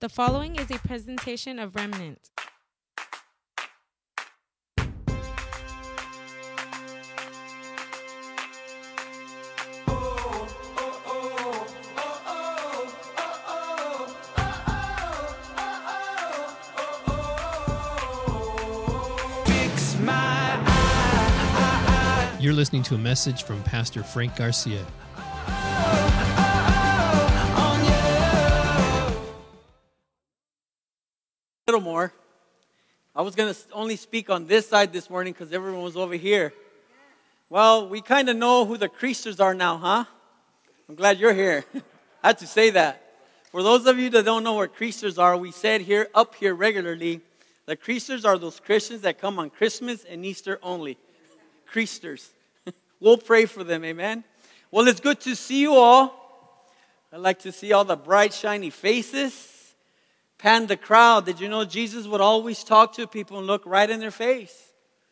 The following is a presentation of Remnant. You're listening to a message from Pastor Frank Garcia. A little more. I was going to only speak on this side this morning because everyone was over here. Well, we kind of know who the creasters are now, huh? I'm glad you're here. I had to say that. For those of you that don't know what creasters are, we said here, up here regularly, the creasters are those Christians that come on Christmas and Easter only. Creasters. We'll pray for them, amen? Well, it's good to see you all. I like to see all the bright, shiny faces. Pan the crowd. Did you know Jesus would always talk to people and look right in their face?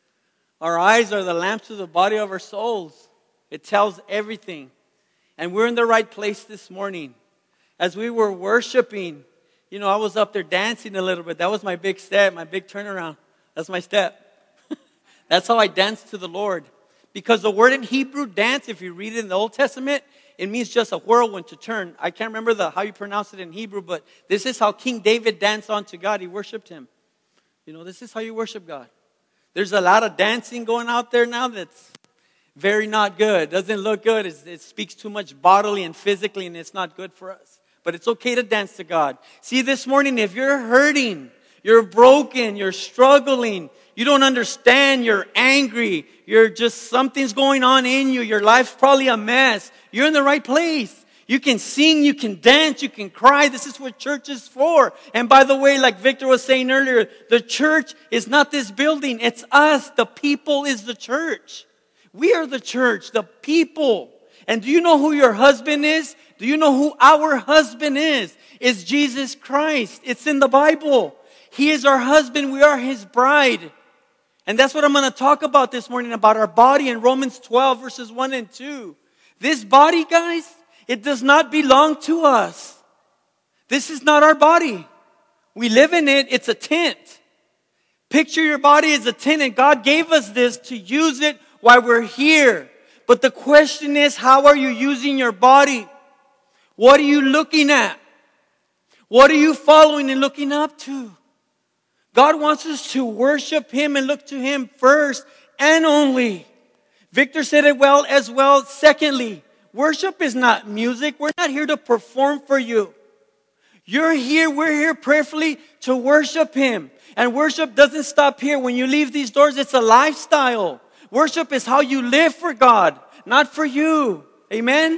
Our eyes are the lamps to the body of our souls. It tells everything. And we're in the right place this morning. As we were worshiping, you know, I was up there dancing a little bit. That was my big step, my big turnaround. That's my step. That's how I dance to the Lord. Because the word in Hebrew, dance, if you read it in the Old Testament, it means just a whirlwind to turn. I can't remember how you pronounce it in Hebrew, but this is how King David danced unto God. He worshiped him. You know, this is how you worship God. There's a lot of dancing going out there now that's very not good. Doesn't look good. It speaks too much bodily and physically, and it's not good for us. But it's okay to dance to God. See, this morning, if you're hurting, you're broken, you're struggling, you don't understand, you're angry, you're just, something's going on in you, your life's probably a mess, you're in the right place. You can sing, you can dance, you can cry. This is what church is for. And by the way, like Victor was saying earlier, the church is not this building, it's us. The people is the church. We are the church, the people. And do you know who your husband is? Do you know who our husband is? It's Jesus Christ. It's in the Bible. He is our husband. We are His bride. And that's what I'm going to talk about this morning, about our body in Romans 12, verses 1 and 2. This body, guys, it does not belong to us. This is not our body. We live in it. It's a tent. Picture your body as a tent, and God gave us this to use it while we're here. But the question is, how are you using your body? What are you looking at? What are you following and looking up to? God wants us to worship Him and look to Him first and only. Victor said it well as well. Secondly, worship is not music. We're not here to perform for you. We're here prayerfully to worship Him. And worship doesn't stop here. When you leave these doors, it's a lifestyle. Worship is how you live for God, not for you. Amen?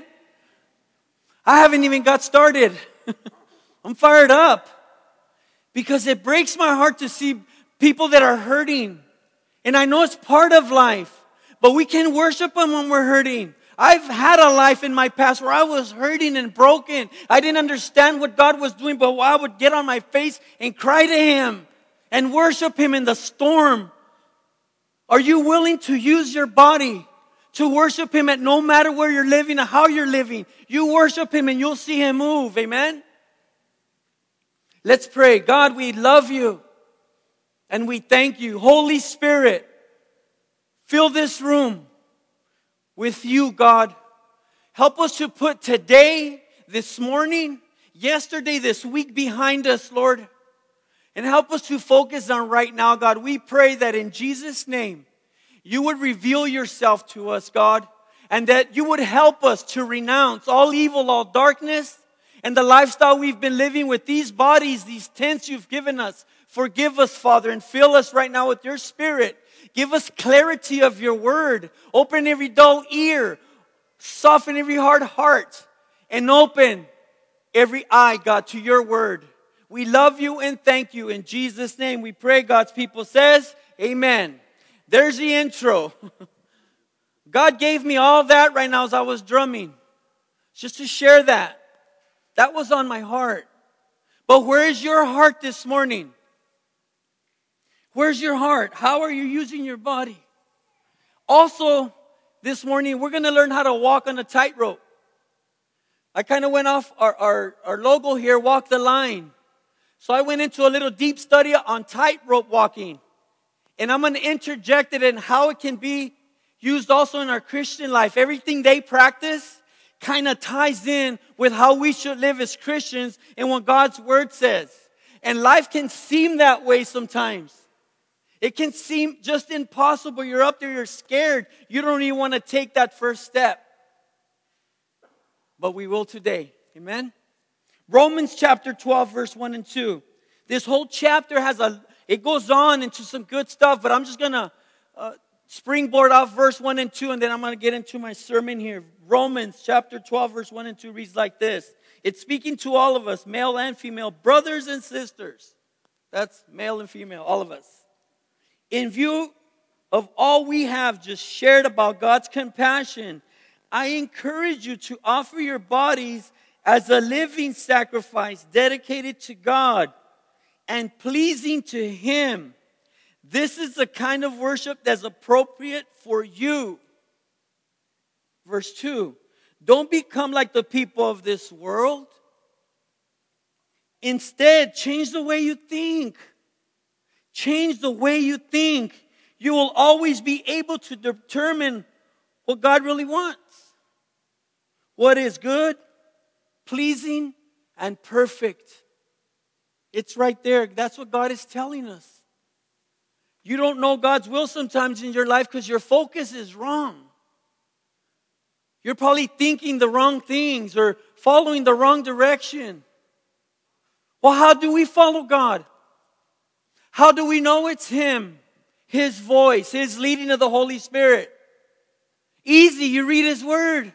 I haven't even got started. I'm fired up. Because it breaks my heart to see people that are hurting. And I know it's part of life. But we can worship Him when we're hurting. I've had a life in my past where I was hurting and broken. I didn't understand what God was doing, but I would get on my face and cry to Him and worship Him in the storm. Are you willing to use your body to worship Him at no matter where you're living or how you're living? You worship Him and you'll see Him move. Amen? Let's pray. God, we love You and we thank You. Holy Spirit, fill this room with You, God. Help us to put today, this morning, yesterday, this week behind us, Lord. And help us to focus on right now, God. We pray that in Jesus' name, You would reveal Yourself to us, God. And that You would help us to renounce all evil, all darkness, and the lifestyle we've been living with these bodies, these tents You've given us. Forgive us, Father, and fill us right now with Your Spirit. Give us clarity of Your word. Open every dull ear. Soften every hard heart. And open every eye, God, to Your word. We love You and thank You. In Jesus' name we pray. God's people says, amen. There's the intro. God gave me all that right now as I was drumming. Just to share that. That was on my heart. But where is your heart this morning? Where's your heart? How are you using your body? Also, this morning, we're going to learn how to walk on a tightrope. I kind of went off our logo here, walk the line. So I went into a little deep study on tightrope walking. And I'm going to interject it in how it can be used also in our Christian life. Everything they practice kind of ties in with how we should live as Christians and what God's Word says. And life can seem that way sometimes. It can seem just impossible. You're up there, you're scared. You don't even want to take that first step. But we will today. Amen? Romans chapter 12, verse 1 and 2. This whole chapter it goes on into some good stuff, but I'm just going to springboard off verse 1 and 2, and then I'm going to get into my sermon here. Romans chapter 12, verse 1 and 2 reads like this. It's speaking to all of us, male and female, brothers and sisters. That's male and female, all of us. In view of all we have just shared about God's compassion, I encourage you to offer your bodies as a living sacrifice dedicated to God and pleasing to Him. This is the kind of worship that's appropriate for you. Verse 2. Don't become like the people of this world. Instead, change the way you think. Change the way you think. You will always be able to determine what God really wants. What is good, pleasing, and perfect. It's right there. That's what God is telling us. You don't know God's will sometimes in your life because your focus is wrong. You're probably thinking the wrong things or following the wrong direction. Well, how do we follow God? How do we know it's Him? His voice, His leading of the Holy Spirit. Easy, you read His Word.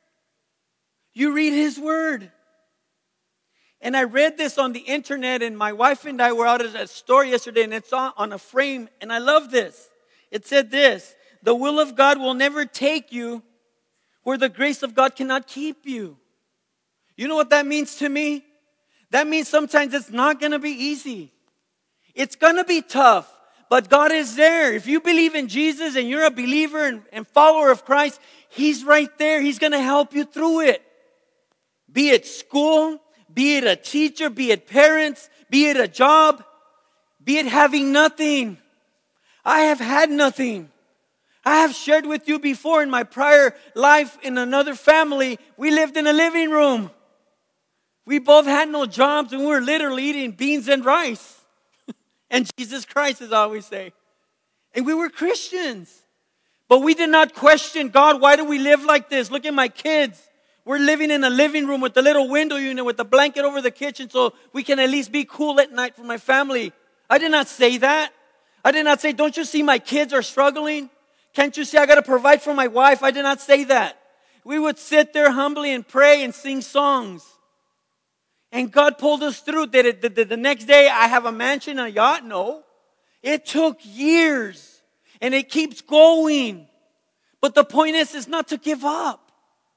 You read His Word. And I read this on the internet, and my wife and I were out at a store yesterday, and it's on a frame, and I love this. It said this: the will of God will never take you where the grace of God cannot keep you. You know what that means to me? That means sometimes it's not going to be easy. It's going to be tough, but God is there. If you believe in Jesus and you're a believer and follower of Christ, He's right there. He's going to help you through it. Be it school, be it a teacher, be it parents, be it a job, be it having nothing. I have had nothing. I have shared with you before in my prior life in another family, we lived in a living room. We both had no jobs and we were literally eating beans and rice. And Jesus Christ, as I always say. And we were Christians. But we did not question, God, why do we live like this? Look at my kids. We're living in a living room with a little window unit with a blanket over the kitchen so we can at least be cool at night for my family. I did not say that. I did not say, don't you see my kids are struggling? Can't you see I got to provide for my wife? I did not say that. We would sit there humbly and pray and sing songs. And God pulled us through. Did the next day I have a mansion, a yacht? No. It took years. And it keeps going. But the point is not to give up.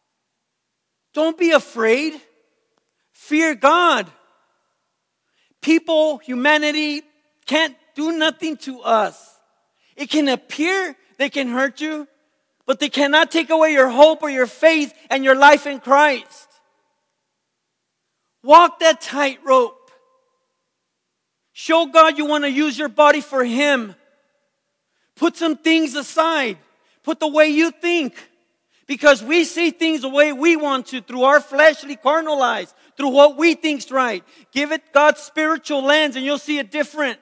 Don't be afraid. Fear God. People, humanity can't do nothing to us. It can appear they can hurt you, but they cannot take away your hope or your faith and your life in Christ. Walk that tightrope. Show God you want to use your body for Him. Put some things aside. Put the way you think. Because we see things the way we want to through our fleshly carnal eyes. Through what we think's right. Give it God's spiritual lens and you'll see it different.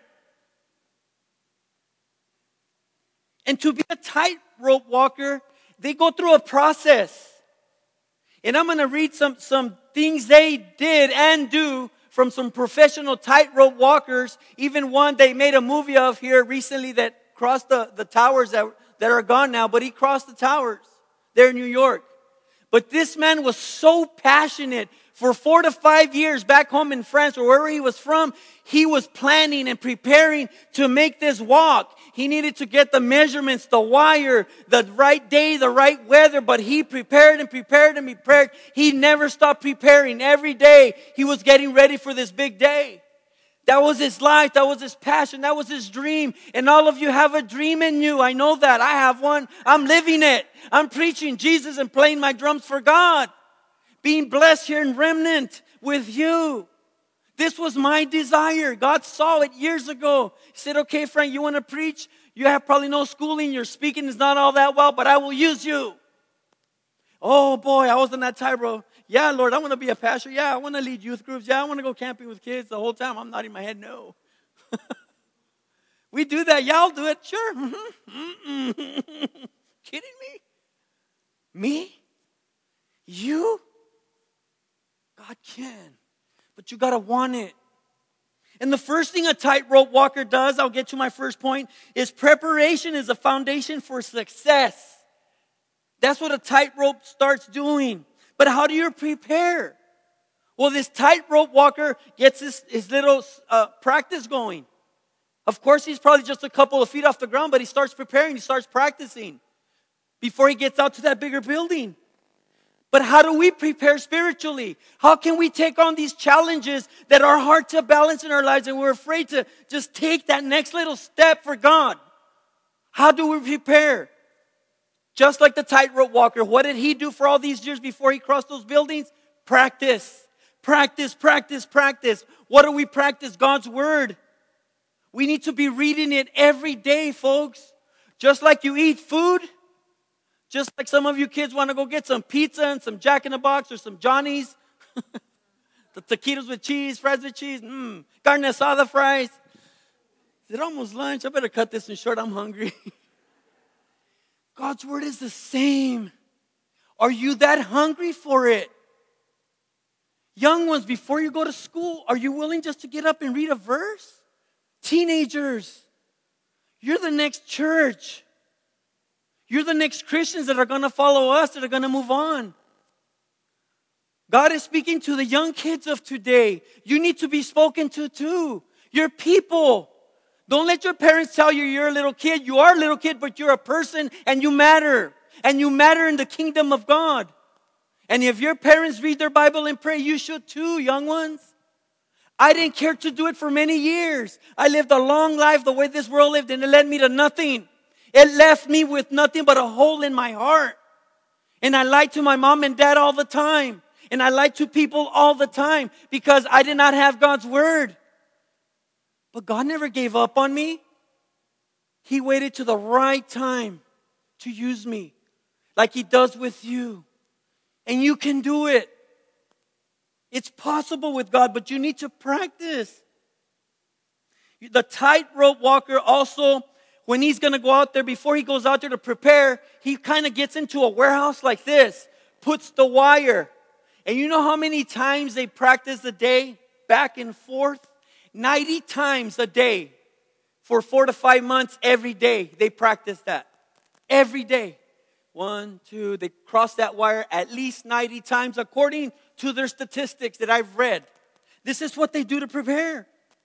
And to be a tightrope walker, they go through a process. And I'm going to read some things they did and do from some professional tightrope walkers. Even one they made a movie of here recently that crossed the towers that are gone now. But he crossed the towers there in New York. But this man was so passionate. For 4 to 5 years back home in France or wherever he was from, he was planning and preparing to make this walk. He needed to get the measurements, the wire, the right day, the right weather, but he prepared and prepared and prepared. He never stopped preparing. Every day he was getting ready for this big day. That was his life. That was his passion. That was his dream. And all of you have a dream in you. I know that. I have one. I'm living it. I'm preaching Jesus and playing my drums for God. Being blessed here in Remnant with you. This was my desire. God saw it years ago. He said, okay, Frank, you want to preach? You have probably no schooling. Your speaking is not all that well, but I will use you. Oh, boy, I was on that tightrope. Yeah, Lord, I want to be a pastor. Yeah, I want to lead youth groups. Yeah, I want to go camping with kids. The whole time I'm nodding my head no. We do that. Yeah, I'll do it. Sure. Kidding me? Me? You? God can. But you got to want it. And the first thing a tightrope walker does, I'll get to my first point, is preparation is a foundation for success. That's what a tightrope starts doing. But how do you prepare? Well, this tightrope walker gets his little practice going. Of course, he's probably just a couple of feet off the ground, but he starts preparing, he starts practicing before he gets out to that bigger building. But how do we prepare spiritually? How can we take on these challenges that are hard to balance in our lives and we're afraid to just take that next little step for God? How do we prepare? Just like the tightrope walker, what did he do for all these years before he crossed those buildings? Practice. Practice, practice, practice. What do we practice? God's word. We need to be reading it every day, folks. Just like you eat food, just like some of you kids want to go get some pizza and some Jack in the Box or some Johnny's. The taquitos with cheese, fries with cheese, carne asada fries. Is it almost lunch? I better cut this in short. I'm hungry. God's word is the same. Are you that hungry for it? Young ones, before you go to school, are you willing just to get up and read a verse? Teenagers, you're the next church. You're the next Christians that are going to follow us, that are going to move on. God is speaking to the young kids of today. You need to be spoken to too. You're people. Don't let your parents tell you you're a little kid. You are a little kid, but you're a person and you matter. And you matter in the kingdom of God. And if your parents read their Bible and pray, you should too, young ones. I didn't care to do it for many years. I lived a long life the way this world lived, and it led me to nothing. It left me with nothing but a hole in my heart. And I lied to my mom and dad all the time. And I lied to people all the time because I did not have God's word. But God never gave up on me. He waited to the right time to use me like He does with you. And you can do it. It's possible with God, but you need to practice. The tightrope walker also, when he's going to go out there, before he goes out there to prepare, he kind of gets into a warehouse like this, puts the wire. And you know how many times they practice a day back and forth? 90 times a day for 4 to 5 months every day. They practice that. Every day. 1, 2, they cross that wire at least 90 times according to their statistics that I've read. This is what they do to prepare.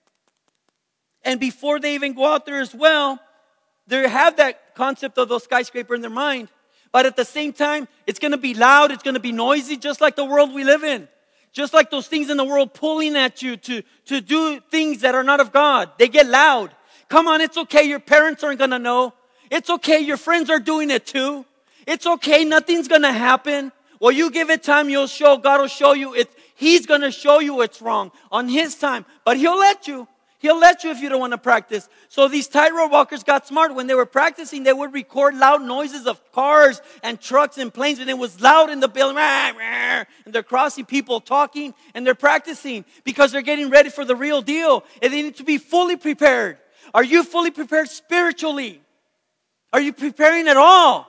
And before they even go out there as well, they have that concept of those skyscrapers in their mind. But at the same time, it's going to be loud, it's going to be noisy, just like the world we live in. Just like those things in the world pulling at you to do things that are not of God. They get loud. Come on, it's okay, your parents aren't going to know. It's okay, your friends are doing it too. It's okay, nothing's going to happen. Well, you give it time, God will show you it. He's going to show you it's wrong on His time. But He'll let you. He'll let you if you don't want to practice. So these tightrope walkers got smart. When they were practicing, they would record loud noises of cars and trucks and planes. And it was loud in the building. And they're crossing, people talking, and they're practicing because they're getting ready for the real deal. And they need to be fully prepared. Are you fully prepared spiritually? Are you preparing at all?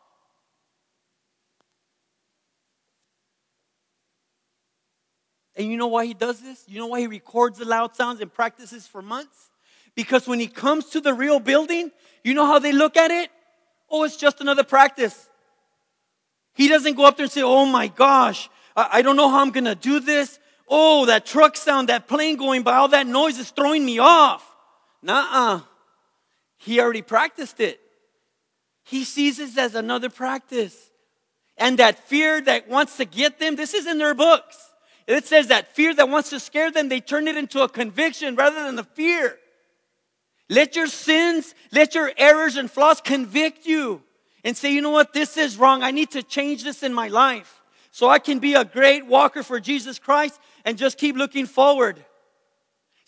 And you know why he does this? You know why he records the loud sounds and practices for months? Because when he comes to the real building, you know how they look at it? Oh, it's just another practice. He doesn't go up there and say, oh my gosh, I don't know how I'm going to do this. Oh, that truck sound, that plane going by, all that noise is throwing me off. Nuh-uh. He already practiced it. He sees this as another practice. And that fear that wants to get them, this is in their books. It says that fear that wants to scare them, they turn it into a conviction rather than a fear. Let your sins, let your errors and flaws convict you and say, you know what, this is wrong. I need to change this in my life so I can be a great walker for Jesus Christ and just keep looking forward.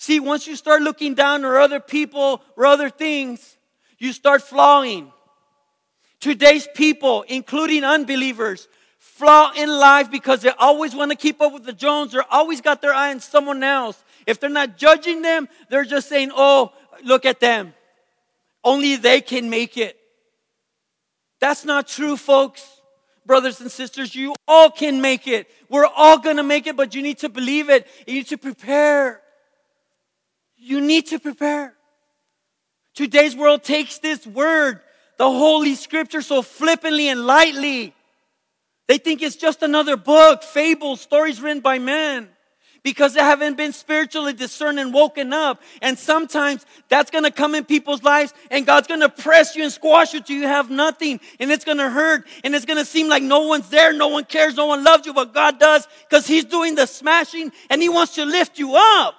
See, once you start looking down on other people or other things, you start flawing. Today's people, including unbelievers, flaw in life because they always want to keep up with the Jones. They're always got their eye on someone else. If they're not judging them, they're just saying, oh, look at them. Only they can make it. That's not true, folks. Brothers and sisters, you all can make it. We're all going to make it, but you need to believe it. You need to prepare. You need to prepare. Today's world takes this word, the Holy Scripture, so flippantly and lightly. They think it's just another book, fables, stories written by men, because they haven't been spiritually discerned and woken up. And sometimes that's going to come in people's lives, and God's going to press you and squash you till you have nothing. And it's going to hurt, and it's going to seem like no one's there, no one cares, no one loves you, but God does, because He's doing the smashing, and He wants to lift you up.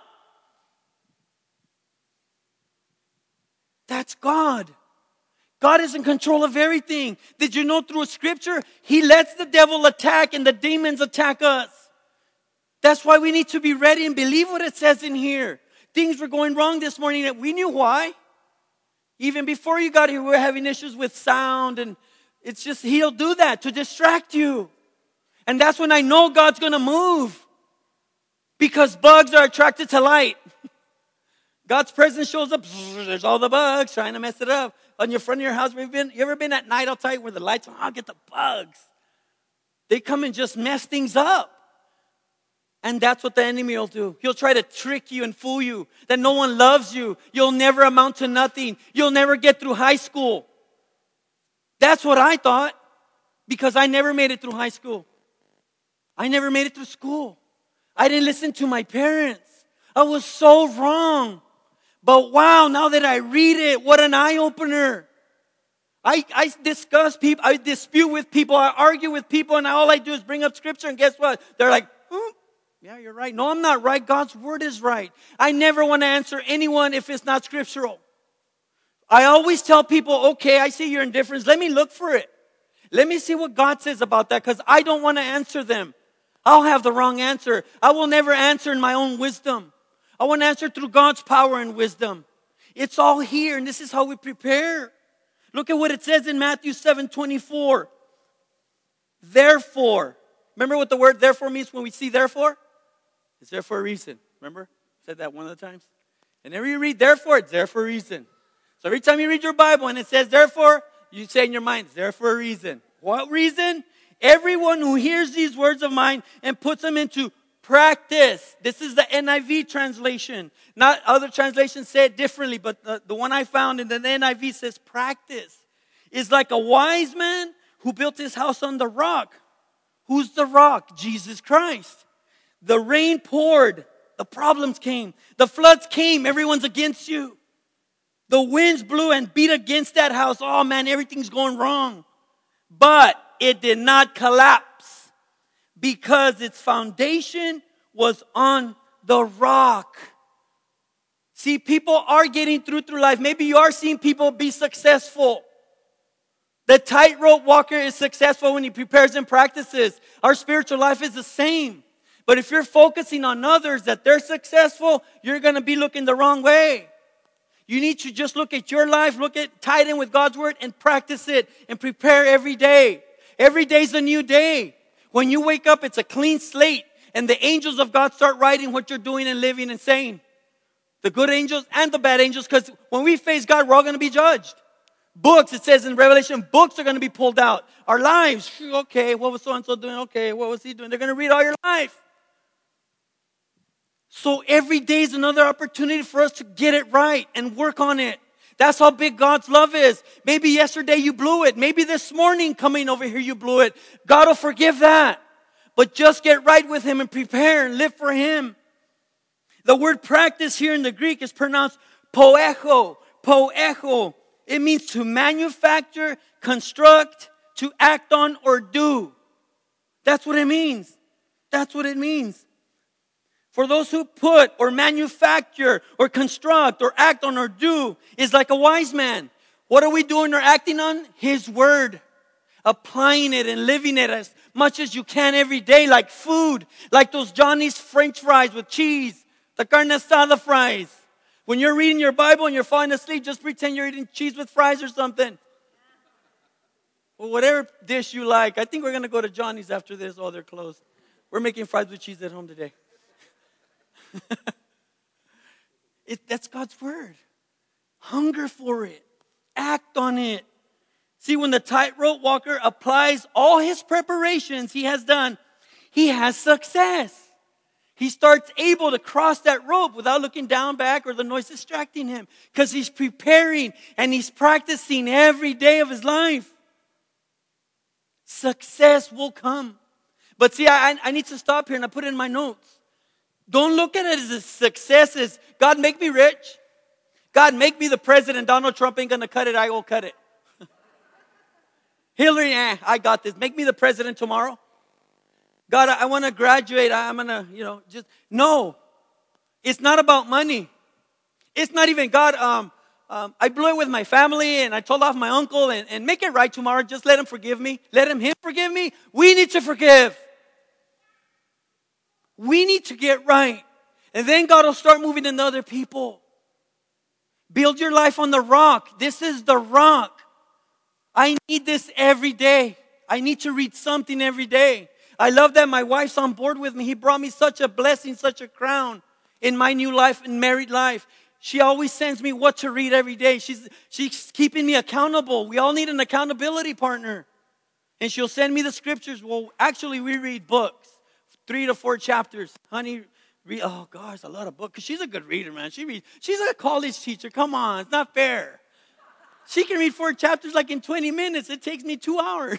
That's God. God is in control of everything. Did you know through Scripture, He lets the devil attack and the demons attack us? That's why we need to be ready and believe what it says in here. Things were going wrong this morning that we knew why. Even before you got here, we were having issues with sound, and it's just, He'll do that to distract you. And that's when I know God's going to move. Because bugs are attracted to light. God's presence shows up, there's all the bugs trying to mess it up. On your front of your house, you ever been at night outside where the lights are on? I'll get the bugs. They come and just mess things up. And that's what the enemy will do. He'll try to trick you and fool you that no one loves you. You'll never amount to nothing. You'll never get through high school. That's what I thought, because I never made it through high school. I never made it through school. I didn't listen to my parents. I was so wrong. But wow, now that I read it, what an eye-opener. I discuss people, I dispute with people, I argue with people, and all I do is bring up Scripture, and guess what? They're like, yeah, you're right. No, I'm not right. God's Word is right. I never want to answer anyone if it's not scriptural. I always tell people, okay, I see your indifference. Let me look for it. Let me see what God says about that, because I don't want to answer them. I'll have the wrong answer. I will never answer in my own wisdom. I want to answer through God's power and wisdom. It's all here, and this is how we prepare. Look at what it says in Matthew 7:24. Therefore. Remember what the word therefore means when we see therefore? It's there for a reason. Remember? I said that one of the times. And every you read therefore, it's there for a reason. So every time you read your Bible and it says therefore, you say in your mind, it's there for a reason. What reason? Everyone who hears these words of mine and puts them into practice. This is the NIV translation. Not other translations say it differently, but the one I found in the NIV says practice. Is like a wise man who built his house on the rock. Who's the rock? Jesus Christ. The rain poured. The problems came. The floods came. Everyone's against you. The winds blew and beat against that house. Oh man, everything's going wrong. But it did not collapse, because its foundation was on the rock. See, people are getting through life. Maybe you are seeing people be successful. The tightrope walker is successful when he prepares and practices. Our spiritual life is the same. But if you're focusing on others, that they're successful, you're going to be looking the wrong way. You need to just look at your life, tie it in with God's Word, and practice it and prepare every day. Every day's a new day. When you wake up, it's a clean slate. And the angels of God start writing what you're doing and living and saying. The good angels and the bad angels, because when we face God, we're all going to be judged. Books, it says in Revelation, books are going to be pulled out. Our lives, okay, what was so-and-so doing? Okay, what was he doing? They're going to read all your life. So every day is another opportunity for us to get it right and work on it. That's how big God's love is. Maybe yesterday you blew it. Maybe this morning coming over here you blew it. God will forgive that. But just get right with Him and prepare and live for Him. The word practice here in the Greek is pronounced poecho. Poecho. It means to manufacture, construct, to act on, or do. That's what it means. That's what it means. For those who put or manufacture or construct or act on or do is like a wise man. What are we doing or acting on? His word. Applying it and living it as much as you can every day, like food. Like those Johnny's French fries with cheese. The carne asada fries. When you're reading your Bible and you're falling asleep, just pretend you're eating cheese with fries or something. Or whatever dish you like. I think we're going to go to Johnny's after this. Oh, they're closed. We're making fries with cheese at home today. That's God's word. Hunger for it. Act on it. See, when the tightrope walker applies all his preparations he has done, he has success. He starts able to cross that rope without looking down, back, or the noise distracting him. Because he's preparing and he's practicing every day of his life. Success will come. But see, I need to stop here and I put it in my notes. Don't look at it as a success as, God, make me rich. God, make me the president. Donald Trump ain't going to cut it. I will cut it. Hillary, I got this. Make me the president tomorrow. God, I want to graduate. I'm going to, just, no. It's not about money. It's not even, God, I blew it with my family and I told off my uncle and make it right tomorrow. Just let him forgive me. Let him forgive me. We need to forgive. We need to get right. And then God will start moving into other people. Build your life on the rock. This is the rock. I need this every day. I need to read something every day. I love that my wife's on board with me. He brought me such a blessing, such a crown in my new life and married life. She always sends me what to read every day. She's keeping me accountable. We all need an accountability partner. And she'll send me the scriptures. Well, actually, we read books, 3 to 4 chapters. Honey, read. Oh, gosh, a lot of books. Because she's a good reader, man. She's a college teacher. Come on, it's not fair. She can read 4 chapters like in 20 minutes. It takes me 2 hours.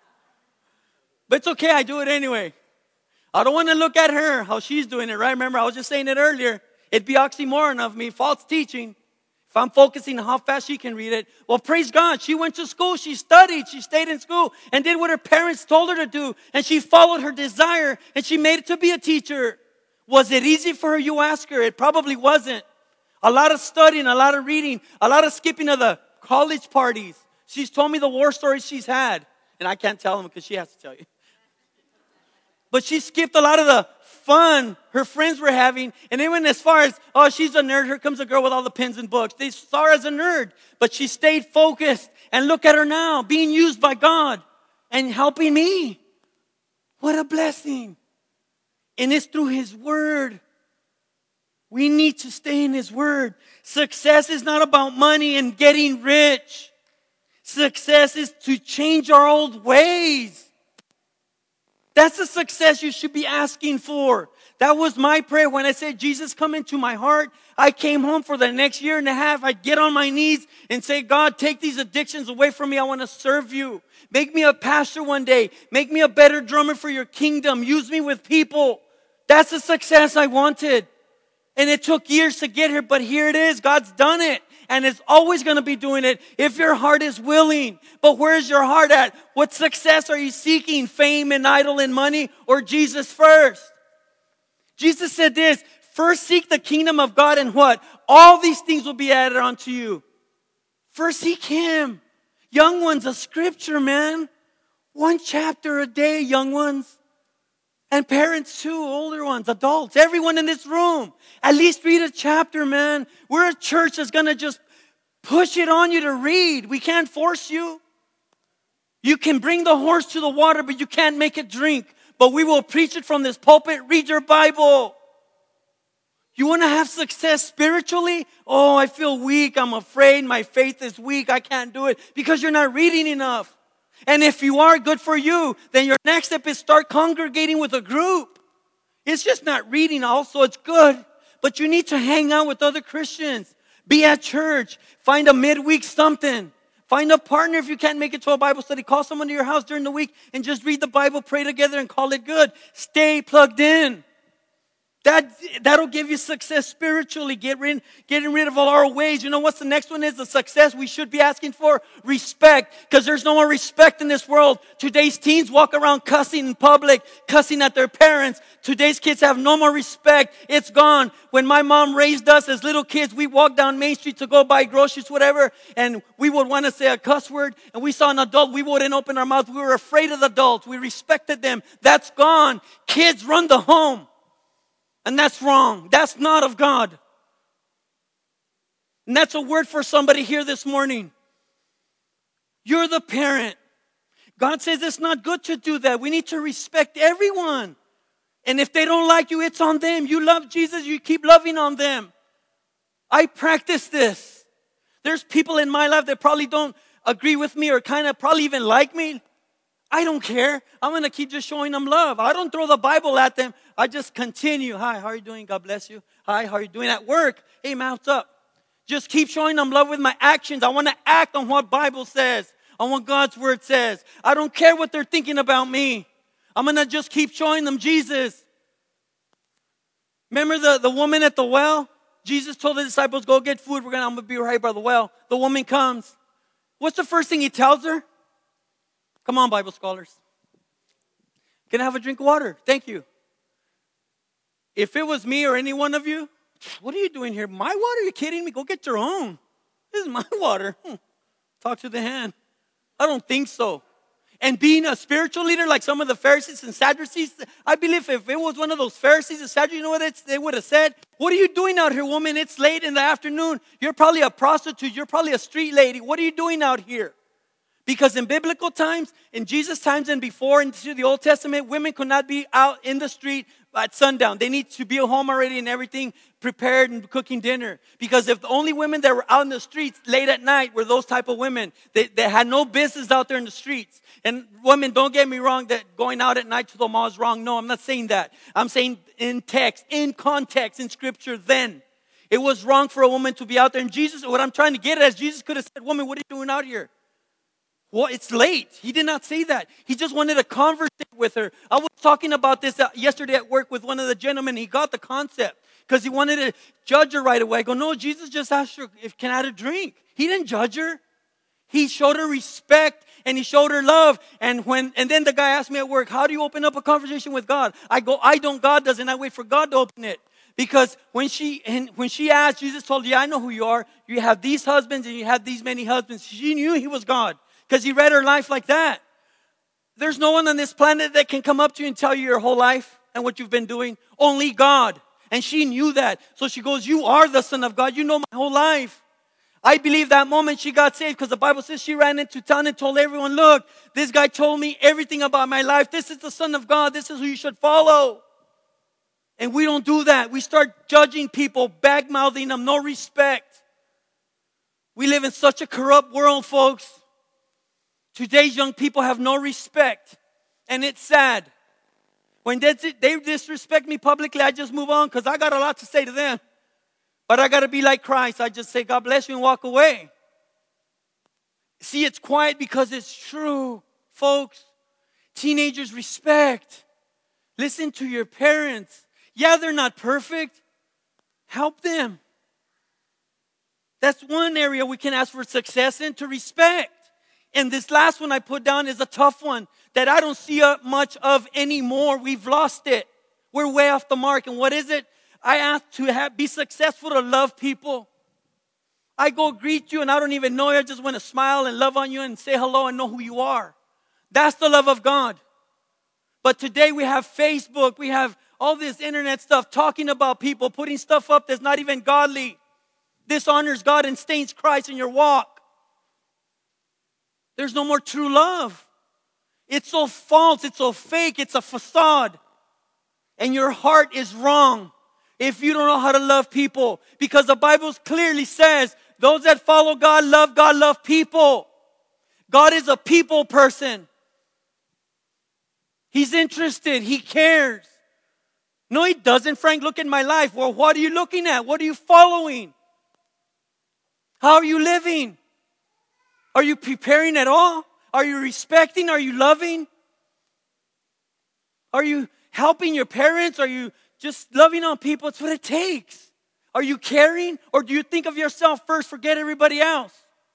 But it's okay, I do it anyway. I don't want to look at her, how she's doing it, right? Remember, I was just saying it earlier. It'd be oxymoron of me, false teaching, if I'm focusing on how fast she can read it. Well, praise God, she went to school, she studied, she stayed in school, and did what her parents told her to do. And she followed her desire, and she made it to be a teacher. Was it easy for her, you ask her? It probably wasn't. A lot of studying, a lot of reading, a lot of skipping of the college parties. She's told me the war stories she's had. And I can't tell them because she has to tell you. But she skipped a lot of the fun her friends were having. And they went as far as, oh, she's a nerd. Here comes a girl with all the pens and books. They saw her as a nerd. But she stayed focused. And look at her now, being used by God and helping me. What a blessing. And it's through His Word. We need to stay in His Word. Success is not about money and getting rich. Success is to change our old ways. That's the success you should be asking for. That was my prayer when I said, Jesus, come into my heart. I came home for the next year and a half. I'd get on my knees and say, God, take these addictions away from me. I want to serve you. Make me a pastor one day. Make me a better drummer for your kingdom. Use me with people. That's the success I wanted. And it took years to get here, but here it is. God's done it. And it's always going to be doing it if your heart is willing. But where's your heart at? What success are you seeking? Fame and idol and money, or Jesus first? Jesus said this, first seek the kingdom of God and what? All these things will be added onto you. First seek Him. Young ones, a scripture, man. 1 chapter a day, young ones. And parents too, older ones, adults, everyone in this room. At least read a chapter, man. We're a church that's going to just push it on you to read. We can't force you. You can bring the horse to the water, but you can't make it drink. But we will preach it from this pulpit. Read your Bible. You want to have success spiritually? Oh, I feel weak. I'm afraid. My faith is weak. I can't do it because you're not reading enough. And if you are, good for you. Then your next step is start congregating with a group. It's just not reading also. It's good. But you need to hang out with other Christians. Be at church. Find a midweek something. Find a partner if you can't make it to a Bible study. Call someone to your house during the week and just read the Bible, pray together, and call it good. Stay plugged in. That'll give you success spiritually. Getting rid of all our ways. You know what's the next one is? The success we should be asking for? Respect. Because there's no more respect in this world. Today's teens walk around cussing in public, cussing at their parents. Today's kids have no more respect. It's gone. When my mom raised us as little kids, we walked down Main Street to go buy groceries, whatever, and we would want to say a cuss word, and we saw an adult, we wouldn't open our mouth. We were afraid of adults. We respected them. That's gone. Kids run the home. And that's wrong. That's not of God. And that's a word for somebody here this morning. You're the parent. God says it's not good to do that. We need to respect everyone. And if they don't like you, it's on them. You love Jesus, you keep loving on them. I practice this. There's people in my life that probably don't agree with me or kind of probably even like me. I don't care. I'm going to keep just showing them love. I don't throw the Bible at them. I just continue. Hi, how are you doing? God bless you. Hi, how are you doing at work? Hey, mouths up. Just keep showing them love with my actions. I want to act on what Bible says, on what God's word says. I don't care what they're thinking about me. I'm going to just keep showing them Jesus. Remember the woman at the well? Jesus told the disciples, go get food. I'm going to be right by the well. The woman comes. What's the first thing he tells her? Come on, Bible scholars. Can I have a drink of water? Thank you. If it was me or any one of you, what are you doing here? My water? Are you kidding me? Go get your own. This is my water. Talk to the hand. I don't think so. And being a spiritual leader like some of the Pharisees and Sadducees, I believe if it was one of those Pharisees and Sadducees, you know what they would have said? What are you doing out here, woman? It's late in the afternoon. You're probably a prostitute. You're probably a street lady. What are you doing out here? Because in biblical times, in Jesus' times and before into the Old Testament, women could not be out in the street at sundown. They need to be home already and everything prepared and cooking dinner. Because if the only women that were out in the streets late at night were those type of women, they had no business out there in the streets. And women, don't get me wrong that going out at night to the mall is wrong. No, I'm not saying that. I'm saying in text, in context, in scripture then. It was wrong for a woman to be out there. And Jesus, what I'm trying to get at is Jesus could have said, woman, what are you doing out here? Well, it's late. He did not say that. He just wanted to conversate with her. I was talking about this yesterday at work with one of the gentlemen. He got the concept because he wanted to judge her right away. I go, no, Jesus just asked her if can I have a drink. He didn't judge her. He showed her respect and he showed her love. And then the guy asked me at work, how do you open up a conversation with God? I go, I don't, God doesn't. I wait for God to open it. Because when she asked, Jesus told her, yeah, I know who you are. You have these husbands and you have these many husbands. She knew he was God. Because he read her life like that. There's no one on this planet that can come up to you and tell you your whole life and what you've been doing. Only God. And she knew that. So she goes, you are the Son of God. You know my whole life. I believe that moment she got saved because the Bible says she ran into town and told everyone, look, this guy told me everything about my life. This is the Son of God. This is who you should follow. And we don't do that. We start judging people, bag-mouthing them, no respect. We live in such a corrupt world, folks. Today's young people have no respect. And it's sad. When they disrespect me publicly, I just move on because I got a lot to say to them. But I got to be like Christ. I just say, God bless you and walk away. See, it's quiet because it's true, folks. Teenagers, respect. Listen to your parents. Yeah, they're not perfect. Help them. That's one area we can ask for success in, to respect. And this last one I put down is a tough one that I don't see much of anymore. We've lost it. We're way off the mark. And what is it? I ask to be successful, to love people. I go greet you and I don't even know you. I just want to smile and love on you and say hello and know who you are. That's the love of God. But today we have Facebook. We have all this internet stuff talking about people, putting stuff up that's not even godly. Dishonors God and stains Christ in your walk. There's no more true love. It's so false. It's so fake. It's a facade. And your heart is wrong if you don't know how to love people. Because the Bible clearly says, those that follow God, love people. God is a people person. He's interested. He cares. No, he doesn't. Frank, look at my life. Well, what are you looking at? What are you following? How are you living? Are you preparing at all? Are you respecting? Are you loving? Are you helping your parents? Are you just loving on people? It's what it takes. Are you caring? Or do you think of yourself first, forget everybody else?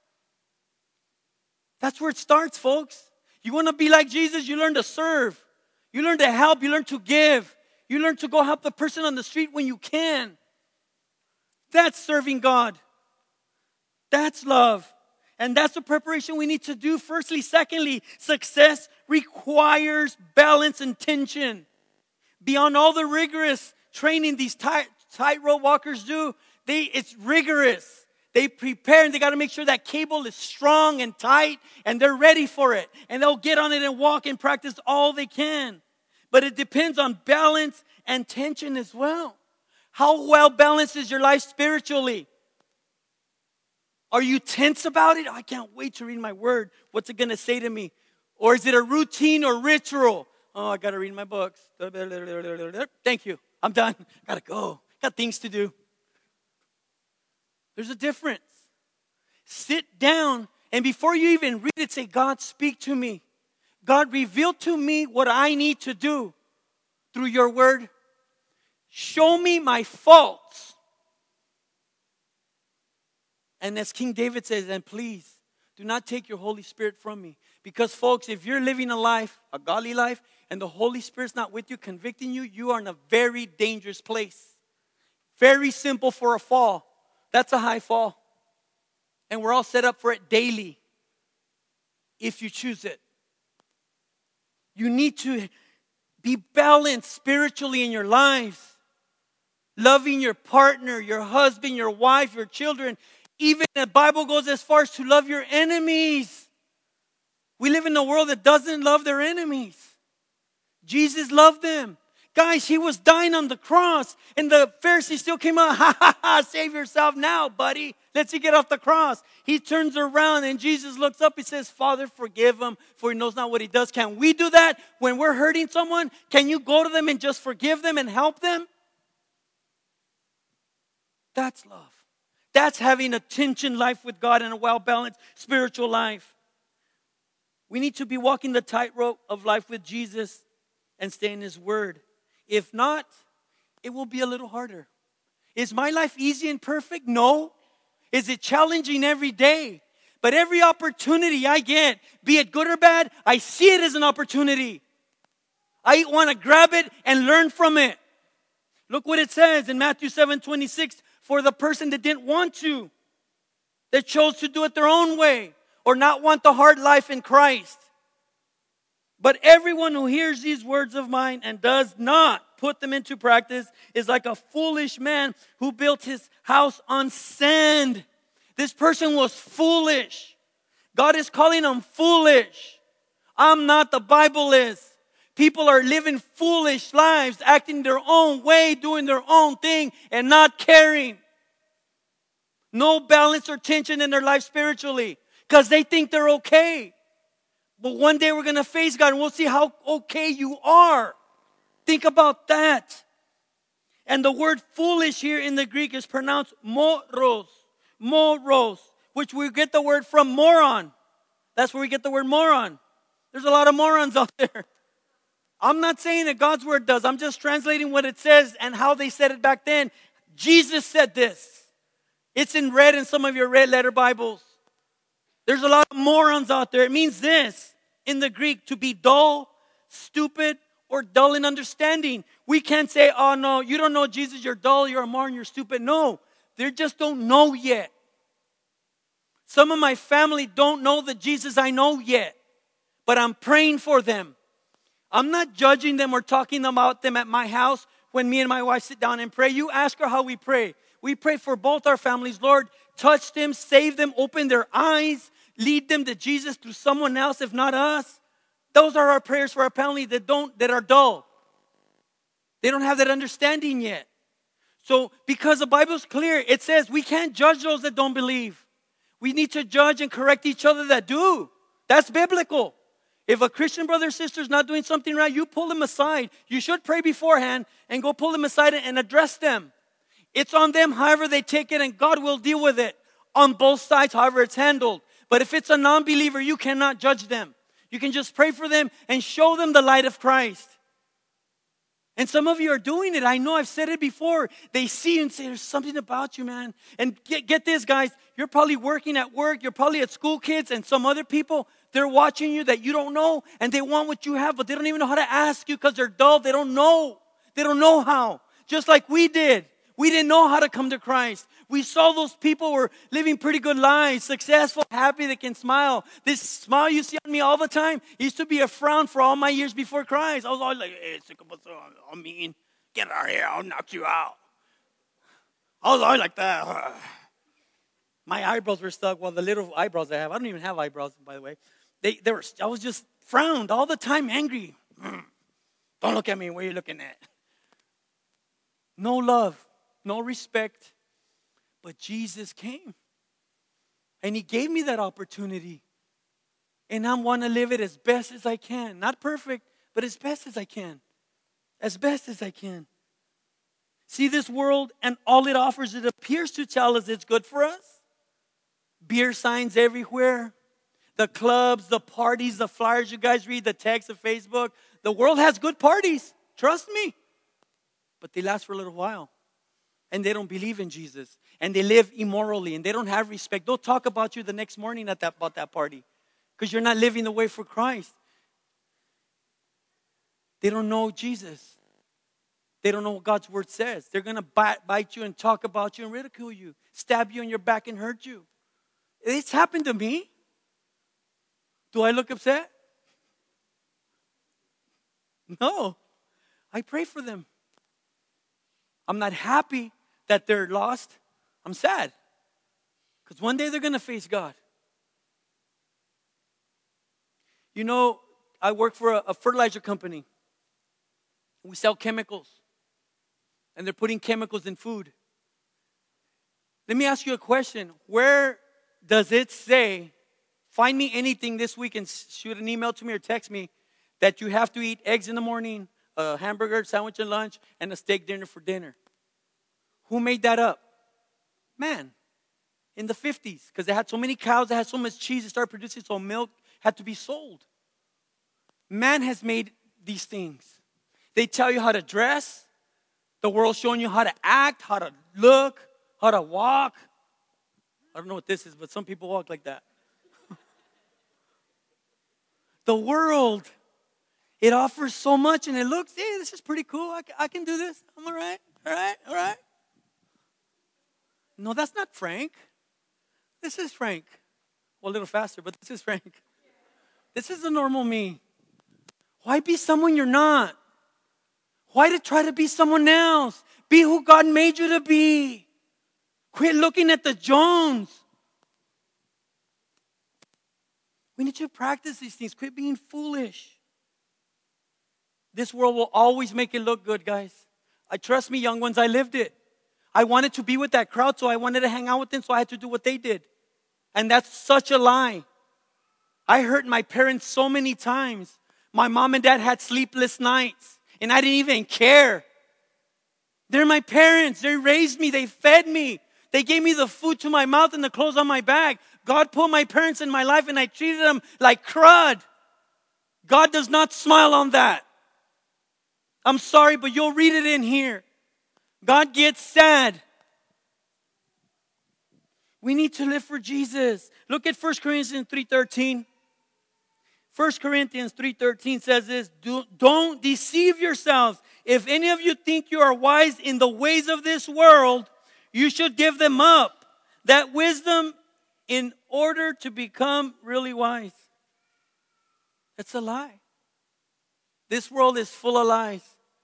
That's where it starts, folks. You want to be like Jesus, you learn to serve. You learn to help. You learn to give. You learn to go help the person on the street when you can. That's serving God. That's love. And that's the preparation we need to do. Firstly. Secondly, success requires balance and tension. Beyond all the rigorous training these tightrope walkers do, it's rigorous. They prepare and they got to make sure that cable is strong and tight and they're ready for it. And they'll get on it and walk and practice all they can. But it depends on balance and tension as well. How well balanced is your life spiritually? Are you tense about it? I can't wait to read my word. What's it going to say to me? Or is it a routine or ritual? Oh, I got to read my books. Thank you. I'm done. Got to go. Got things to do. There's a difference. Sit down and before you even read it, say, God, speak to me. God, reveal to me what I need to do through your word. Show me my faults. And as King David says, and please, do not take your Holy Spirit from me. Because folks, if you're living a life, a godly life, and the Holy Spirit's not with you, convicting you, you are in a very dangerous place. Very simple for a fall. That's a high fall. And we're all set up for it daily if you choose it. You need to be balanced spiritually in your lives. Loving your partner, your husband, your wife, your children. Even the Bible goes as far as to love your enemies. We live in a world that doesn't love their enemies. Jesus loved them. Guys, he was dying on the cross. And the Pharisees still came out. Ha ha ha, save yourself now, buddy. Let's you get off the cross. He turns around and Jesus looks up. He says, Father, forgive him, for he knows not what he does. Can we do that when we're hurting someone? Can you go to them and just forgive them and help them? That's love. That's having a tension life with God and a well-balanced spiritual life. We need to be walking the tightrope of life with Jesus and stay in his word. If not, it will be a little harder. Is my life easy and perfect? No. Is it challenging every day? But every opportunity I get, be it good or bad, I see it as an opportunity. I want to grab it and learn from it. Look what it says in Matthew 7:26. For the person that didn't want to, that chose to do it their own way, or not want the hard life in Christ. But everyone who hears these words of mine and does not put them into practice is like a foolish man who built his house on sand. This person was foolish. God is calling them foolish. I'm not, the Bible is. People are living foolish lives, acting their own way, doing their own thing, and not caring. No balance or tension in their life spiritually, because they think they're okay. But one day we're going to face God and we'll see how okay you are. Think about that. And the word foolish here in the Greek is pronounced moros. Moros, which we get the word from moron. That's where we get the word moron. There's a lot of morons out there. I'm not saying that God's word does. I'm just translating what it says and how they said it back then. Jesus said this. It's in red in some of your red letter Bibles. There's a lot of morons out there. It means this in the Greek, to be dull, stupid, or dull in understanding. We can't say, oh no, you don't know Jesus, you're dull, you're a moron, you're stupid. No, they just don't know yet. Some of my family don't know the Jesus I know yet, but I'm praying for them. I'm not judging them or talking about them at my house when me and my wife sit down and pray. You ask her how we pray. We pray for both our families. Lord, touch them, save them, open their eyes, lead them to Jesus through someone else, if not us. Those are our prayers for our family that are dull. They don't have that understanding yet. So, because the Bible's clear, it says we can't judge those that don't believe. We need to judge and correct each other that do. That's biblical. If a Christian brother or sister is not doing something right, you pull them aside. You should pray beforehand and go pull them aside and address them. It's on them however they take it, and God will deal with it on both sides however it's handled. But if it's a non-believer, you cannot judge them. You can just pray for them and show them the light of Christ. And some of you are doing it. I know I've said it before. They see you and say, there's something about you, man. And get this, guys. You're probably working at work. You're probably at school, kids, and some other people, they're watching you that you don't know, and they want what you have, but they don't even know how to ask you because they're dull. They don't know. They don't know how. Just like we did. We didn't know how to come to Christ. We saw those people were living pretty good lives, successful, happy, they can smile. This smile you see on me all the time used to be a frown for all my years before Christ. I was always like, hey, I'm mean. get out of here, I'll knock you out. I was always like that. My eyebrows were stuck. Well, the little eyebrows I have, I don't even have eyebrows, by the way. I was just frowned all the time, angry. Don't look at me, where are you looking at? No love, no respect. But Jesus came. And he gave me that opportunity. And I want to live it as best as I can. Not perfect, but as best as I can. As best as I can. See, this world and all it offers, it appears to tell us it's good for us. Beer signs everywhere. The clubs, the parties, the flyers you guys read, the texts of Facebook. The world has good parties. Trust me. But they last for a little while. And they don't believe in Jesus. And they live immorally. And they don't have respect. They'll talk about you the next morning about that party. Because you're not living the way for Christ. They don't know Jesus. They don't know what God's word says. They're going to bite you and talk about you and ridicule you. Stab you in your back and hurt you. It's happened to me. Do I look upset? No. I pray for them. I'm not happy that they're lost. I'm sad. Because one day they're going to face God. You know, I work for a fertilizer company. We sell chemicals. And they're putting chemicals in food. Let me ask you a question. Where does it say, find me anything this week and shoot an email to me or text me, that you have to eat eggs in the morning, a hamburger sandwich at lunch, and a steak dinner for dinner? Who made that up? Man, in the 50s. Because they had so many cows, they had so much cheese, they started producing, so milk had to be sold. Man has made these things. They tell you how to dress. The world's showing you how to act, how to look, how to walk. I don't know what this is, but some people walk like that. The world, it offers so much, and it looks, hey, this is pretty cool. I can do this. I'm all right. No, that's not Frank. This is Frank. Well, a little faster, but this is Frank. This is the normal me. Why be someone you're not? Why to try to be someone else? Be who God made you to be. Quit looking at the Jones. We need to practice these things. Quit being foolish. This world will always make it look good, guys. Trust me, young ones, I lived it. I wanted to be with that crowd, so I wanted to hang out with them, so I had to do what they did. And that's such a lie. I hurt my parents so many times. My mom and dad had sleepless nights, and I didn't even care. They're my parents. They raised me. They fed me. They gave me the food to my mouth and the clothes on my back. God put my parents in my life, and I treated them like crud. God does not smile on that. I'm sorry, but you'll read it in here. God gets sad. We need to live for Jesus. Look at 1 Corinthians 3:13. 1 Corinthians 3:13 says this, don't deceive yourselves. If any of you think you are wise in the ways of this world, you should give them up. That wisdom in order to become really wise. That's a lie. This world is full of lies.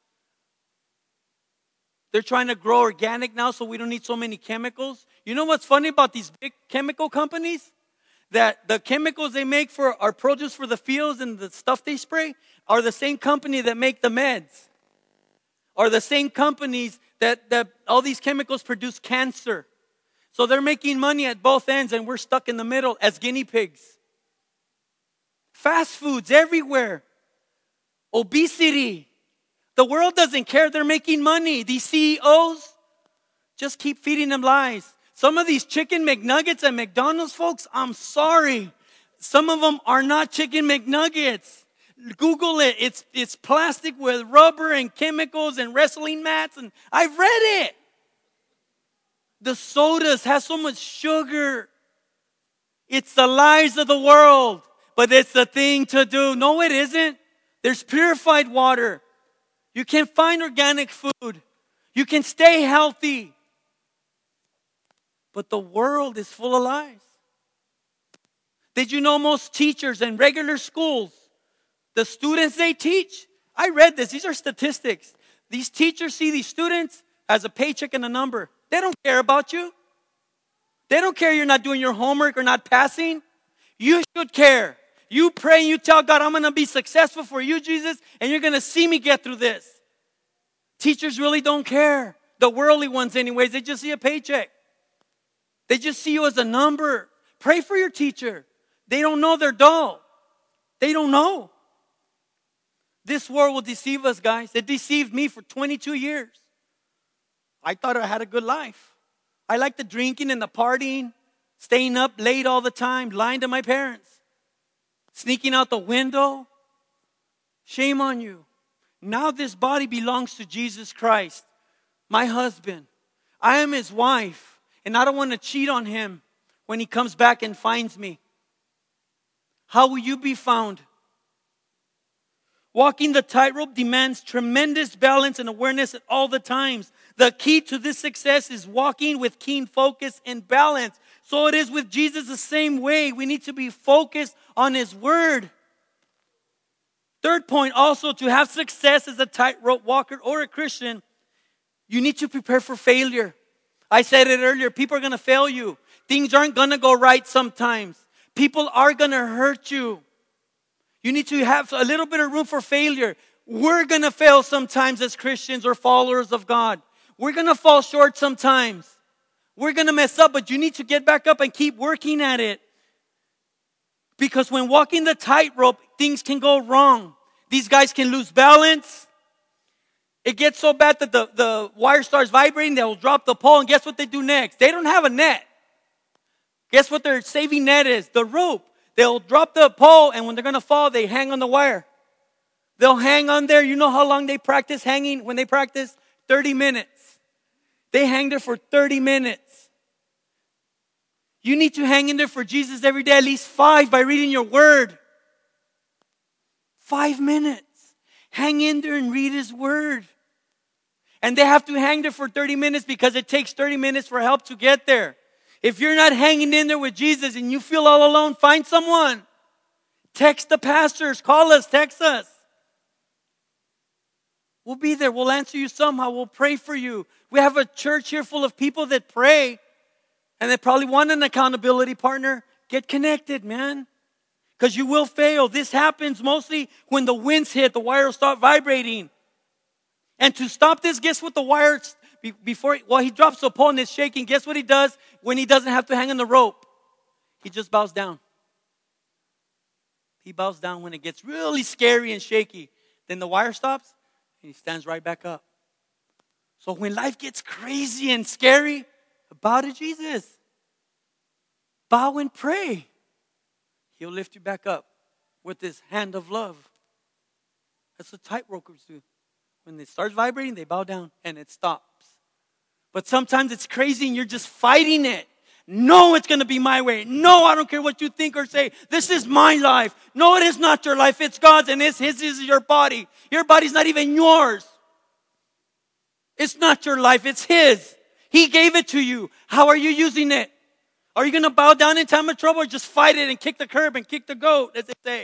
They're trying to grow organic now so we don't need so many chemicals. You know what's funny about these big chemical companies? That the chemicals they make for our produce for the fields and the stuff they spray are the same company that make the meds. Are the same companies that all these chemicals produce cancer. So they're making money at both ends, and we're stuck in the middle as guinea pigs. Fast foods everywhere. Obesity. The world doesn't care. They're making money. These CEOs just keep feeding them lies. Some of these chicken McNuggets at McDonald's, folks, I'm sorry. Some of them are not chicken McNuggets. Google it. It's plastic with rubber and chemicals and wrestling mats. And I've read it. The sodas have so much sugar. It's the lies of the world. But it's the thing to do. No, it isn't. There's purified water. You can find organic food. You can stay healthy. But the world is full of lies. Did you know most teachers in regular schools, the students they teach, I read this, these are statistics. These teachers see these students as a paycheck and a number. They don't care about you. They don't care you're not doing your homework or not passing. You should care. You pray and you tell God, I'm going to be successful for you, Jesus, and you're going to see me get through this. Teachers really don't care. The worldly ones anyways, they just see a paycheck. They just see you as a number. Pray for your teacher. They don't know, they're dull. They don't know. This world will deceive us, guys. It deceived me for 22 years. I thought I had a good life. I liked the drinking and the partying, staying up late all the time, lying to my parents, sneaking out the window. Shame on you. Now this body belongs to Jesus Christ, my husband. I am his wife, and I don't want to cheat on him when he comes back and finds me. How will you be found? Walking the tightrope demands tremendous balance and awareness at all the times. The key to this success is walking with keen focus and balance. So it is with Jesus the same way. We need to be focused on his word. Third point, also, to have success as a tightrope walker or a Christian, you need to prepare for failure. I said it earlier, people are going to fail you. Things aren't going to go right sometimes. People are going to hurt you. You need to have a little bit of room for failure. We're going to fail sometimes as Christians or followers of God. We're going to fall short sometimes. We're going to mess up, but you need to get back up and keep working at it. Because when walking the tightrope, things can go wrong. These guys can lose balance. It gets so bad that the wire starts vibrating, they'll drop the pole, and guess what they do next? They don't have a net. Guess what their saving net is? The rope. They'll drop the pole, and when they're going to fall, they hang on the wire. They'll hang on there. You know how long they practice hanging? When they practice? 30 minutes. They hang there for 30 minutes. You need to hang in there for Jesus every day, at least 5 by reading your word. 5 minutes. Hang in there and read his word. And they have to hang there for 30 minutes because it takes 30 minutes for help to get there. If you're not hanging in there with Jesus and you feel all alone, find someone. Text the pastors. Call us. Text us. We'll be there. We'll answer you somehow. We'll pray for you. We have a church here full of people that pray. And they probably want an accountability partner. Get connected, man. Because you will fail. This happens mostly when the winds hit. The wire will start vibrating. And to stop this, guess what the wire, he drops the pole and it's shaking. Guess what he does when he doesn't have to hang on the rope? He just bows down. He bows down when it gets really scary and shaky. Then the wire stops and he stands right back up. So when life gets crazy and scary, bow to Jesus. Bow and pray. He'll lift you back up with his hand of love. That's what tightropers do. When it starts vibrating, they bow down and it stops. But sometimes it's crazy and you're just fighting it. No, it's going to be my way. No, I don't care what you think or say. This is my life. No, it is not your life. It's God's, and his is your body. Your body's not even yours. It's not your life. It's his. He gave it to you. How are you using it? Are you going to bow down in time of trouble or just fight it and kick the curb and kick the goat, as they say?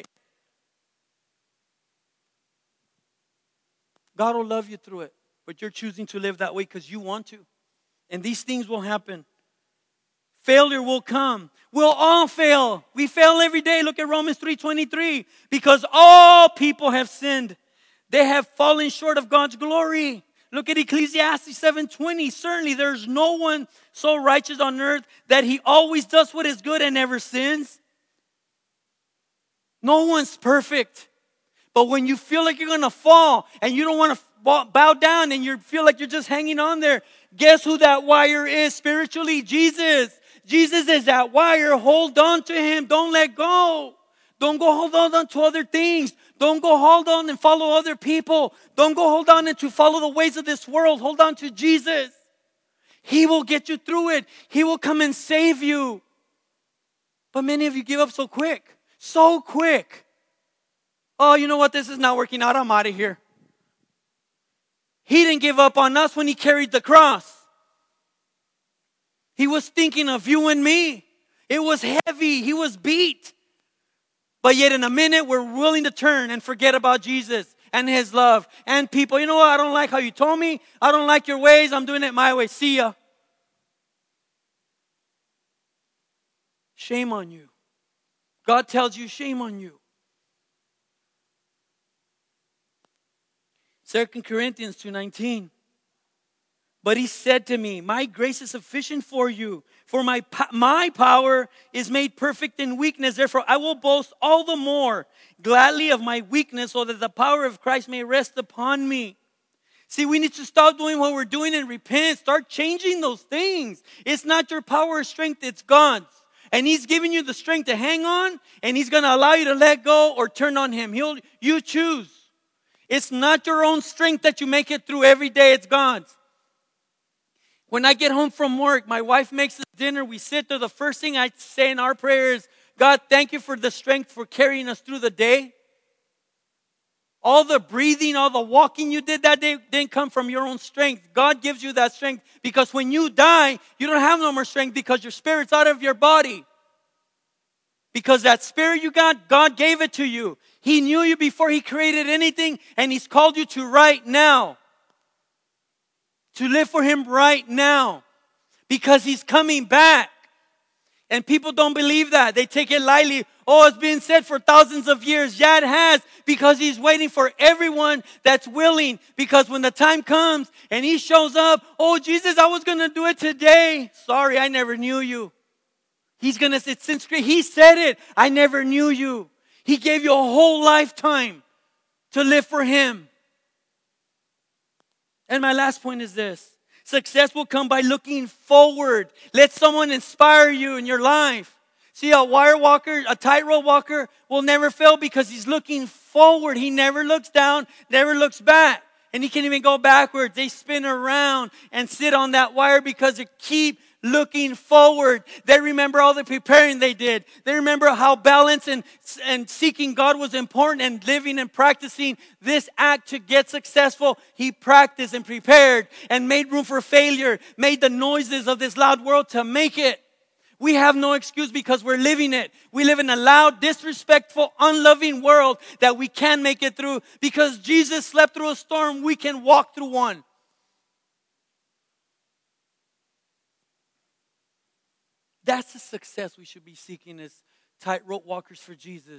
God will love you through it. But you're choosing to live that way because you want to. And these things will happen. Failure will come. We'll all fail. We fail every day. Look at Romans 3:23. Because all people have sinned. They have fallen short of God's glory. Look at Ecclesiastes 7:20. Certainly there's no one so righteous on earth that he always does what is good and never sins. No one's perfect. But when you feel like you're going to fall and you don't want to bow down and you feel like you're just hanging on there, guess who that wire is spiritually? Jesus. Jesus is that wire. Hold on to him. Don't let go. Don't go hold on to other things. Don't go hold on and follow other people. Don't go hold on and to follow the ways of this world. Hold on to Jesus. He will get you through it. He will come and save you. But many of you give up so quick. So quick. Oh, you know what? This is not working out. I'm out of here. He didn't give up on us when he carried the cross. He was thinking of you and me. It was heavy. He was beat. But yet in a minute, we're willing to turn and forget about Jesus. and His love and people. You know what? I don't like how you told me. I don't like your ways. I'm doing it my way. See ya. Shame on you. God tells you, shame on you. 2 Corinthians 2:19. But He said to me, my grace is sufficient for you, for my power is made perfect in weakness. Therefore, I will boast all the more gladly of my weakness, so that the power of Christ may rest upon me. See, we need to stop doing what we're doing and repent. Start changing those things. It's not your power or strength, it's God's. And He's giving you the strength to hang on, and He's going to allow you to let go or turn on Him. You choose. It's not your own strength that you make it through every day, it's God's. When I get home from work, my wife makes us dinner. We sit there. The first thing I say in our prayer is, God, thank you for the strength for carrying us through the day. All the breathing, all the walking you did that day didn't come from your own strength. God gives you that strength, because when you die, you don't have no more strength, because your spirit's out of your body. Because that spirit you got, God gave it to you. He knew you before He created anything, and He's called you to right now. To live for Him right now. Because He's coming back. And people don't believe that. They take it lightly. Oh, it's been said for thousands of years. Yeah, it has. Because He's waiting for everyone that's willing. Because when the time comes and He shows up, oh, Jesus, I was going to do it today. Sorry, I never knew you. He's going to say, since He said it, I never knew you. He gave you a whole lifetime to live for Him. And my last point is this. Success will come by looking forward. Let someone inspire you in your life. See, a wire walker, a tightrope walker will never fail because he's looking forward. He never looks down, never looks back. And he can't even go backwards. They spin around and sit on that wire because they keep looking forward. They remember all the preparing they did. They remember how balance and seeking God was important, and living and practicing this act to get successful. He practiced and prepared and made room for failure, made the noises of this loud world to make it. We have no excuse because we're living it. We live in a loud, disrespectful, unloving world that we can make it through. Because Jesus slept through a storm, we can walk through one. That's the success we should be seeking as tightrope walkers for Jesus.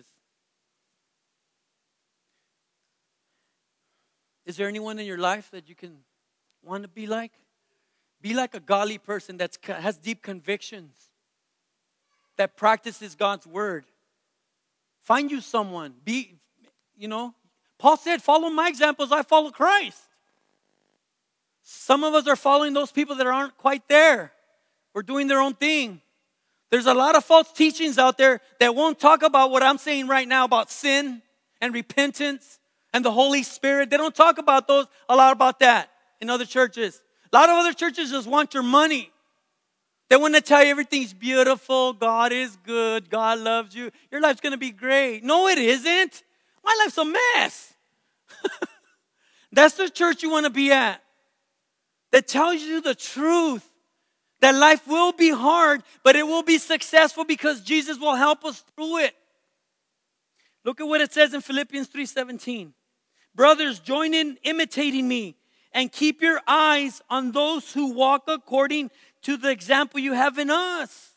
Is there anyone in your life that you can want to be like? Be like a godly person that has deep convictions, that practices God's word. Find you someone. Paul said, follow my examples, I follow Christ. Some of us are following those people that aren't quite there. We're doing their own thing. There's a lot of false teachings out there that won't talk about what I'm saying right now about sin and repentance and the Holy Spirit. They don't talk about a lot about that in other churches. A lot of other churches just want your money. They want to tell you everything's beautiful, God is good, God loves you, your life's going to be great. No, it isn't. My life's a mess. That's the church you want to be at, that tells you the truth. That life will be hard, but it will be successful because Jesus will help us through it. Look at what it says in Philippians 3:17. Brothers, join in imitating me and keep your eyes on those who walk according to the example you have in us.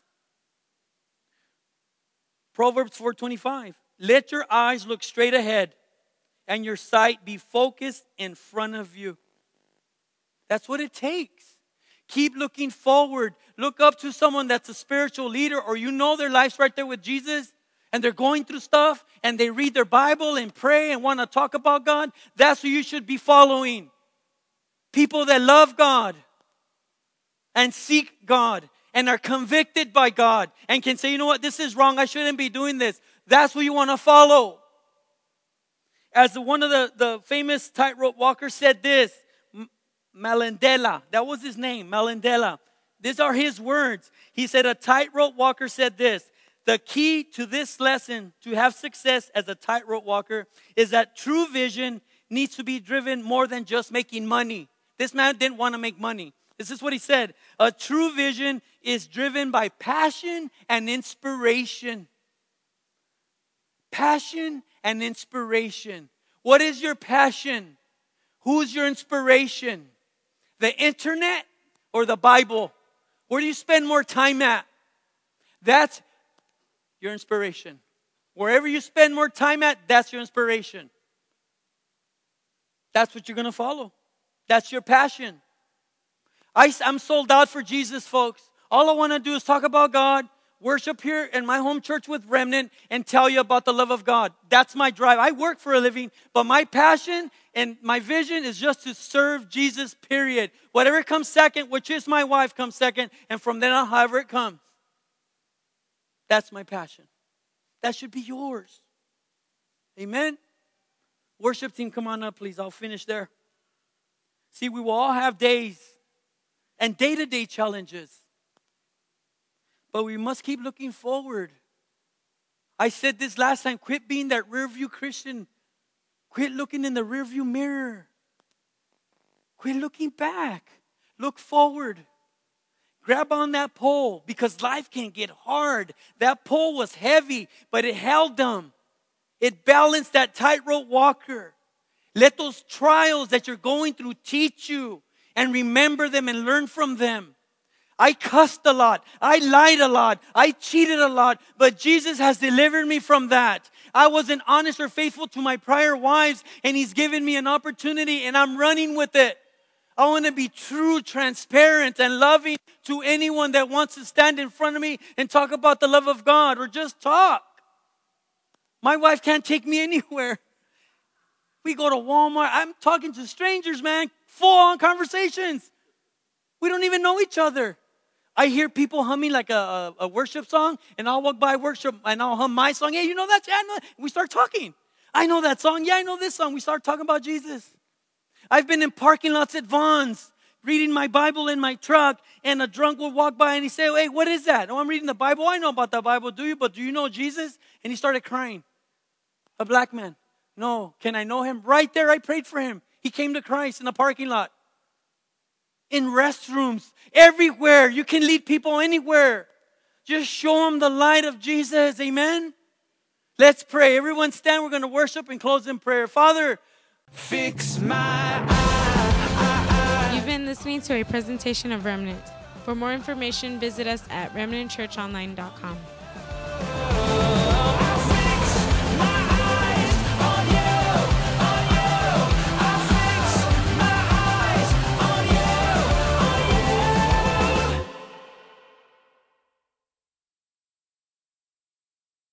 Proverbs 4:25. Let your eyes look straight ahead and your sight be focused in front of you. That's what it takes. Keep looking forward. Look up to someone that's a spiritual leader, or their life's right there with Jesus and they're going through stuff and they read their Bible and pray and want to talk about God. That's who you should be following. People that love God and seek God and are convicted by God and can say, you know what, this is wrong. I shouldn't be doing this. That's who you want to follow. As one of the famous tightrope walkers said this, Melendela, that was his name, Melendela. These are his words. He said, a tightrope walker said this: the key to this lesson to have success as a tightrope walker is that true vision needs to be driven more than just making money. This man didn't want to make money. This is what he said. A true vision is driven by passion and inspiration. Passion and inspiration. What is your passion? Who's your inspiration? The internet or the Bible? Where do you spend more time at? That's your inspiration. Wherever you spend more time at, that's your inspiration. That's what you're going to follow. That's your passion. I'm sold out for Jesus, folks. All I want to do is talk about God, worship here in my home church with Remnant, and tell you about the love of God. That's my drive. I work for a living, but my passion and my vision is just to serve Jesus, period. Whatever comes second, which is my wife, comes second, and from then on, however it comes. That's my passion. That should be yours. Amen? Worship team, come on up, please. I'll finish there. See, we will all have days and day-to-day challenges. But we must keep looking forward. I said this last time, quit being that rear-view Christian. Quit looking in the rear-view mirror. Quit looking back. Look forward. Grab on that pole because life can get hard. That pole was heavy, but it held them. It balanced that tightrope walker. Let those trials that you're going through teach you and remember them and learn from them. I cussed a lot. I lied a lot. I cheated a lot. But Jesus has delivered me from that. I wasn't honest or faithful to my prior wives, and He's given me an opportunity, and I'm running with it. I want to be true, transparent, and loving to anyone that wants to stand in front of me and talk about the love of God or just talk. My wife can't take me anywhere. We go to Walmart. I'm talking to strangers, man. Full-on conversations. We don't even know each other. I hear people humming like a worship song, and I'll walk by worship, and I'll hum my song. Hey, you know that? Yeah, I know. We start talking. I know that song. Yeah, I know this song. We start talking about Jesus. I've been in parking lots at Vaughn's, reading my Bible in my truck, and a drunk will walk by, and he say, hey, what is that? Oh, I'm reading the Bible. I know about the Bible, do you? But do you know Jesus? And he started crying. A black man. No, can I know him? Right there, I prayed for him. He came to Christ in the parking lot. In restrooms, everywhere. You can lead people anywhere. Just show them the light of Jesus. Amen? Let's pray. Everyone stand. We're going to worship and close in prayer. Father, fix my eye. You've been listening to a presentation of Remnant. For more information, visit us at remnantchurchonline.com.